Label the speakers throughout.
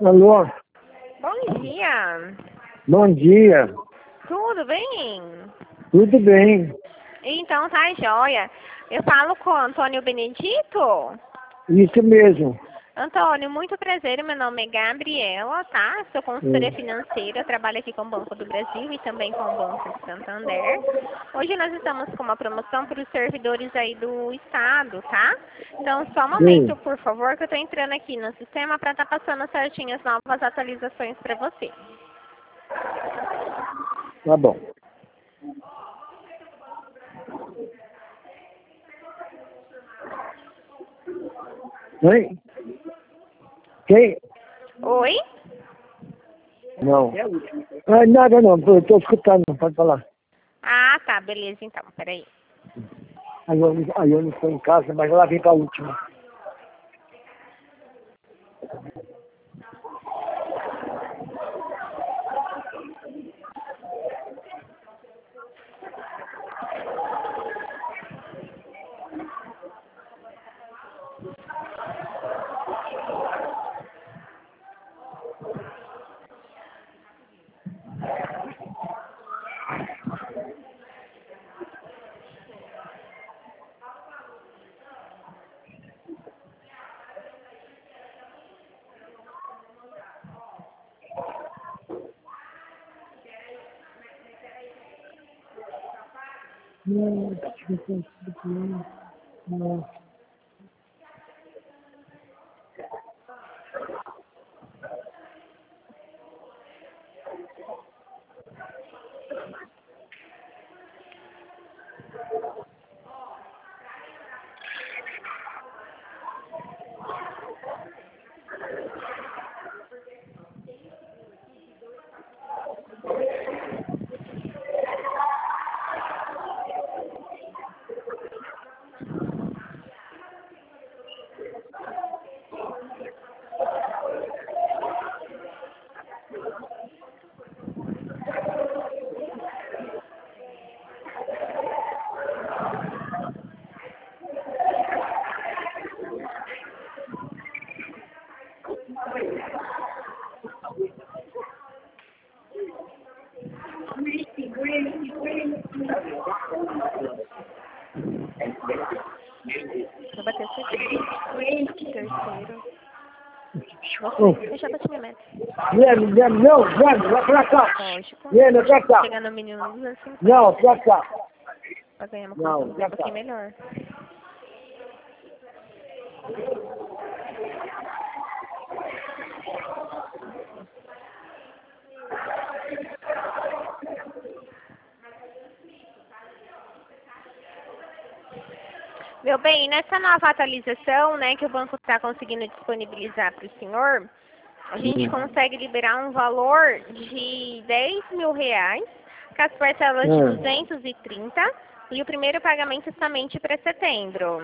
Speaker 1: Alô?
Speaker 2: Bom dia.
Speaker 1: Bom dia.
Speaker 2: Tudo bem?
Speaker 1: Tudo bem?
Speaker 2: Então tá joia. Eu falo com o Antônio Benedito.
Speaker 1: Isso mesmo.
Speaker 2: Antônio, muito prazer. Meu nome é Gabriela, tá? Sou consultora financeira, trabalho aqui com o Banco do Brasil e também com o Banco de Santander. Hoje nós estamos com uma promoção para os servidores aí do estado, tá? Então, só um momento,
Speaker 1: Sim.
Speaker 2: por favor, que eu tô entrando aqui no sistema para estar passando certinho as novas atualizações para você.
Speaker 1: Tá bom. Oi? Quem?
Speaker 2: Oi?
Speaker 1: Não. Nada não, estou escutando, pode falar.
Speaker 2: Ah, tá, beleza então, peraí.
Speaker 1: Aí eu não estou em casa, mas ela vem para a última. Não.
Speaker 2: Vou bater o terceiro.
Speaker 1: Oh.
Speaker 2: Deixa eu bater minha meta.
Speaker 1: Não, vai pra cá.
Speaker 2: Lógico.
Speaker 1: Pra cá.
Speaker 2: Chegar no mínimo 250.
Speaker 1: Não, pra cá.
Speaker 2: Pra ganhar uma
Speaker 1: Não,
Speaker 2: comissão um
Speaker 1: pra cá.
Speaker 2: pouquinho melhor. Meu bem, nessa nova atualização, né, que o banco está conseguindo disponibilizar para o senhor, a gente consegue liberar um valor de R$ 10.000, com as parcelas de 230 e o primeiro pagamento somente para setembro.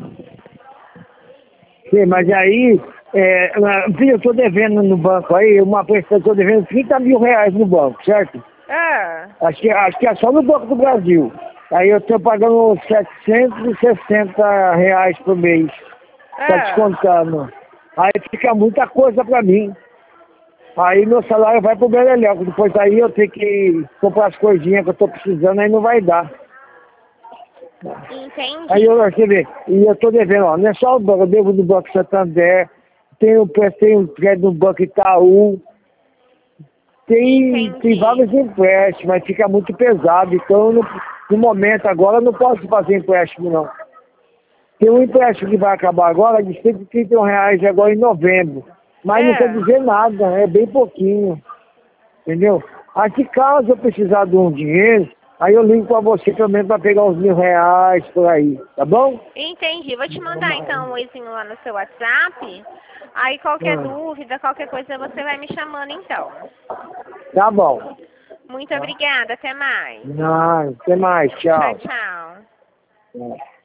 Speaker 1: Sim, mas aí, eu estou devendo no banco aí, eu estou devendo R$ 30.000 no banco, certo? Acho que é só no Banco do Brasil. Aí eu estou pagando R$ 760 por mês. Tá descontando. Aí fica muita coisa pra mim. Aí meu salário vai pro Beleléu. Depois aí eu tenho que comprar as coisinhas que eu tô precisando, aí não vai dar.
Speaker 2: Entendi.
Speaker 1: Aí você vê, e eu tô devendo, ó, não é só o banco, eu devo do Banco Santander, tenho crédito no Banco Itaú, tem vários empréstimos, mas fica muito pesado. Então no momento agora eu não posso fazer empréstimo não. Tem um empréstimo que vai acabar agora de R$ 131 agora em novembro. Mas não quer dizer nada, é bem pouquinho. Entendeu? Aí se caso eu precisar de um dinheiro, aí eu ligo pra você também pra pegar uns R$ 1.000 por aí, tá bom?
Speaker 2: Entendi. Vou te mandar então um oizinho lá no seu WhatsApp. Aí qualquer dúvida, qualquer coisa, você vai me chamando então.
Speaker 1: Tá bom.
Speaker 2: Muito obrigada. Até mais.
Speaker 1: Não, até mais. Tchau.
Speaker 2: Tchau, tchau.